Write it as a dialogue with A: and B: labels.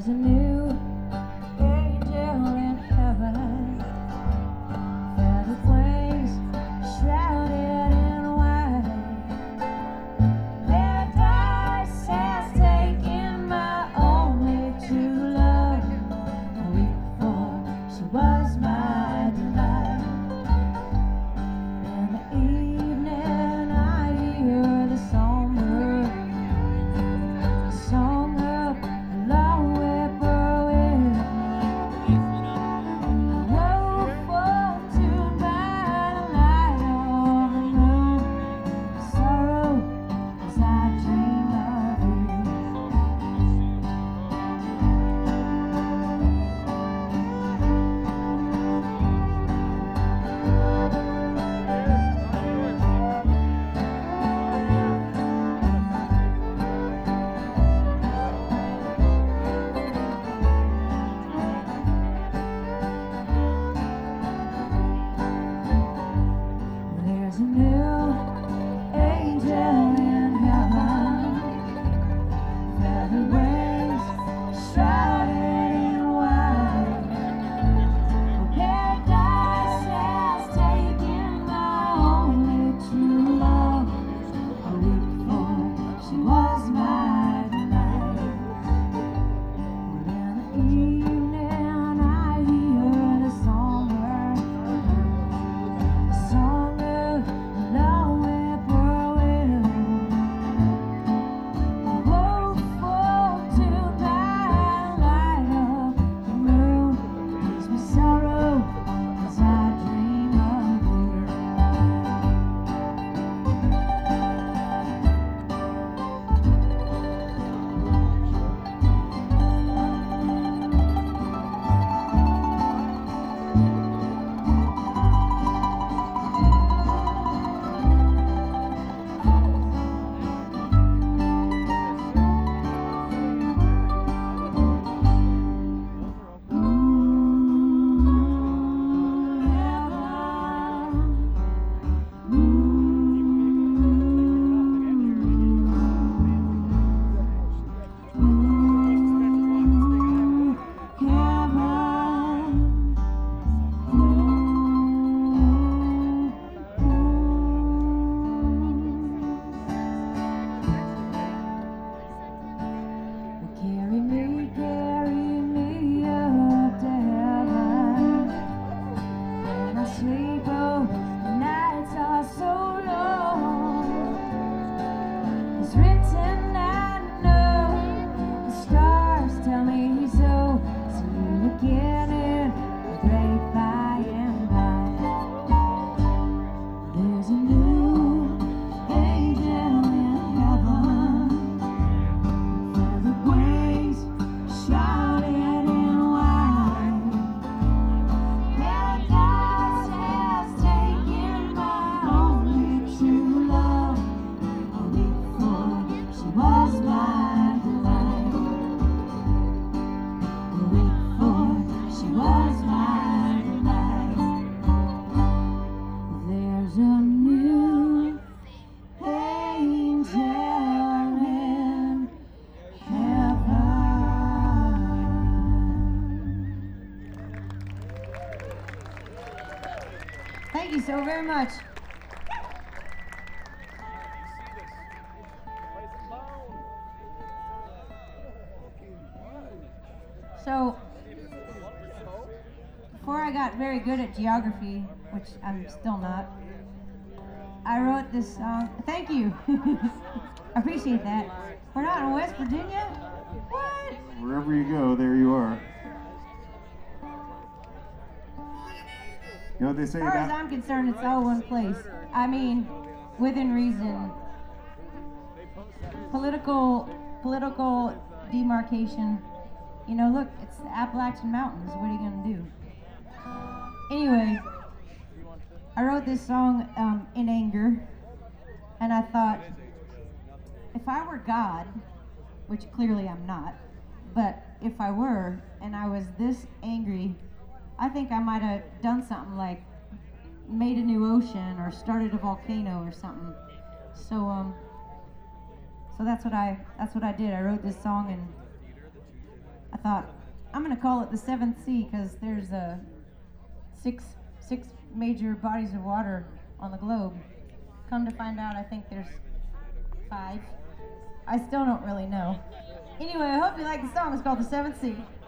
A: There's a new angel in heaven, feathered wings shrouded in white. Paradise has taken my only true love. A week before she was my delight. In the evening I hear the songbird, the song of a long whippoorwill. A woeful tune by the light of the moon. Sorrow as I dream of you. There's a new angel in heaven, feathered wings shrouded in white. Oh, paradise has taken my only true love. A week before she was my delight. But in the evening I hear the songbird, the song of a long whippoorwill. A woeful tune by the light of the moon gives me sorrow as I dream of you. Carry me up to heaven. When I sleep, oh, the nights are so long. It's written, I know, the stars tell me so. See you again in the great by and by. There's a new angel in heaven, feathered wings shrouded in white. Paradise has taken my only true love. A week before she was my delight. A week before she was my delight. There's a new angel in heaven. Thank you so very much. So, before I got very good at geography, which I'm still not, I wrote this song. Thank you. I appreciate that. We're not in West Virginia? What?
B: Wherever you go, there you are. You know what they say
A: As far as
B: about
A: I'm concerned, it's all one place. I mean, within reason. Political demarcation. You know, look, it's the Appalachian Mountains. What are you gonna do? Anyway, I wrote this song in anger, and I thought, if I were God, which clearly I'm not, but if I were, and I was this angry, I think I might have done something like made a new ocean or started a volcano or something. So that's what I did. I wrote this song, and I thought, I'm gonna call it the seventh sea because there's six major bodies of water on the globe. Come to find out, I think there's 5. I still don't really know. Anyway, I hope you like the song. It's called The Seventh Sea.